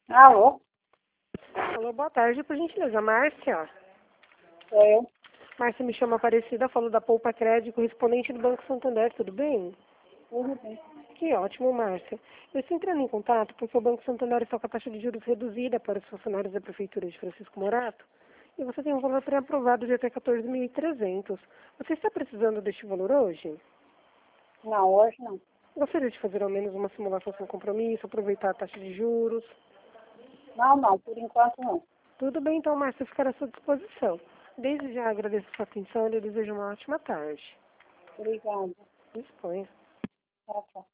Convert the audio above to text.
Alô? Alô, boa tarde, por gentileza, Márcia. Sou eu. Márcia, me chama Aparecida, falo da Poupa Crédito, correspondente do Banco Santander, tudo bem? Tudo bem. Que ótimo, Márcia. Eu estou entrando em contato porque o Banco Santander está com a taxa de juros reduzida para os funcionários da Prefeitura de Francisco Morato e você tem um valor pré-aprovado de até 14.300. Você está precisando deste valor hoje? Não, hoje não. Gostaria de fazer ao menos uma simulação sem compromisso, aproveitar a taxa de juros? Não, por enquanto não. Tudo bem, então, Márcia, ficar à sua disposição. Desde já agradeço a sua atenção e lhe desejo uma ótima tarde. Obrigada. Disponha. Tchau, tchau.